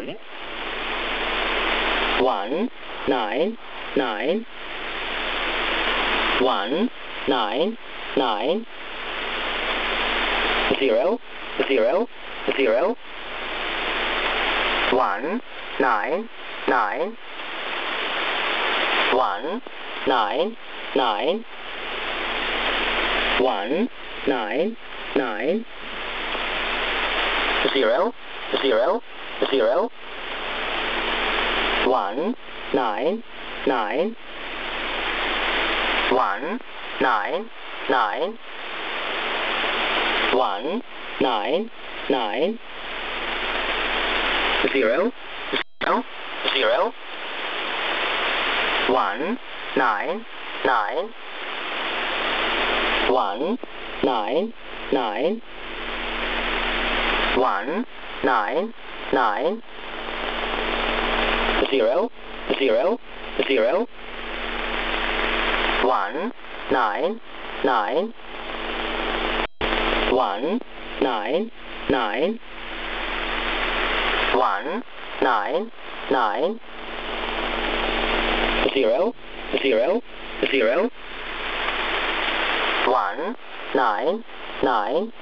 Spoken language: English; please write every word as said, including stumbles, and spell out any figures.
nine, one, nine, nine, one, nine, nine, zero, zero, zero, one, nine, nine, one, nine, nine, one, nine, nine, zero, zero, zero, one, nine, nine, one, nine, nine, one, nine, nine, zero, zero, zero, one, nine, nine, one, nine, nine, one, nine, nine, zero, zero, zero, one, nine, nine, one, nine, nine, one, nine, nine, zero, zero, zero, one, nine, nine,